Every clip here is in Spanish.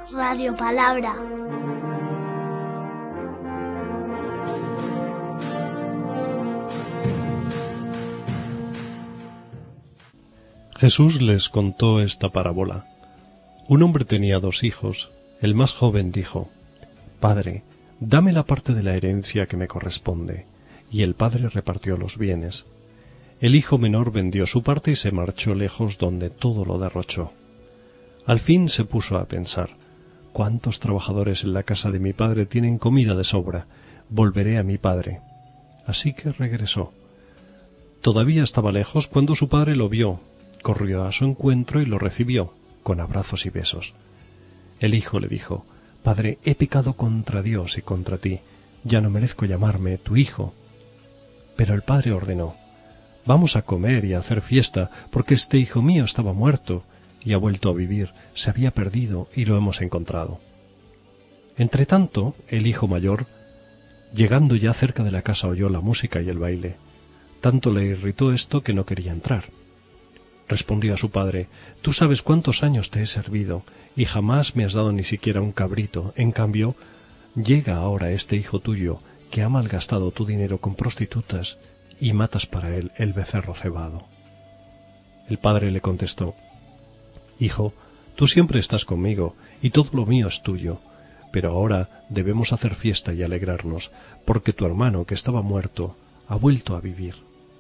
Radio Palabra. Jesús les contó esta parábola. Un hombre tenía 2 hijos. El más joven dijo: «Padre, dame la parte de la herencia que me corresponde». Y el padre repartió los bienes. El hijo menor vendió su parte y se marchó lejos, donde todo lo derrochó. Al fin se puso a pensar: «¿Cuántos trabajadores en la casa de mi padre tienen comida de sobra? Volveré a mi padre». Así que regresó. Todavía estaba lejos cuando su padre lo vio. Corrió a su encuentro y lo recibió, con abrazos y besos. El hijo le dijo: «Padre, he pecado contra Dios y contra ti. Ya no merezco llamarme tu hijo». Pero el padre ordenó: «Vamos a comer y a hacer fiesta, porque este hijo mío estaba muerto y ha vuelto a vivir, se había perdido y lo hemos encontrado». Entretanto, el hijo mayor, llegando ya cerca de la casa, oyó la música y el baile. Tanto le irritó esto que no quería entrar. Respondió a su padre: «Tú sabes cuántos años te he servido y jamás me has dado ni siquiera un cabrito. En cambio, llega ahora este hijo tuyo que ha malgastado tu dinero con prostitutas y matas para él el becerro cebado». El padre le contestó: «Hijo, tú siempre estás conmigo y todo lo mío es tuyo, pero ahora debemos hacer fiesta y alegrarnos, porque tu hermano que estaba muerto ha vuelto a vivir».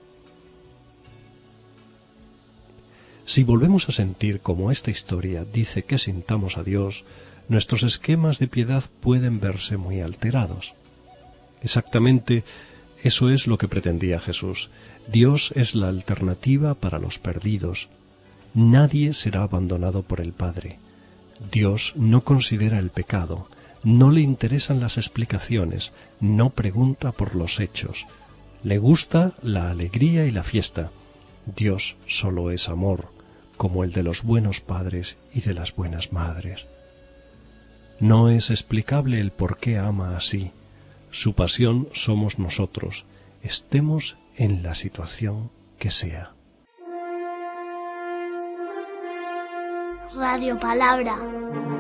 Si volvemos a sentir como esta historia dice que sintamos a Dios, nuestros esquemas de piedad pueden verse muy alterados. Exactamente eso es lo que pretendía Jesús. Dios es la alternativa para los perdidos. Nadie será abandonado por el Padre. Dios no considera el pecado, no le interesan las explicaciones, no pregunta por los hechos. Le gusta la alegría y la fiesta. Dios solo es amor, como el de los buenos padres y de las buenas madres. No es explicable el por qué ama así. Su pasión somos nosotros, estemos en la situación que sea. Radio Palabra.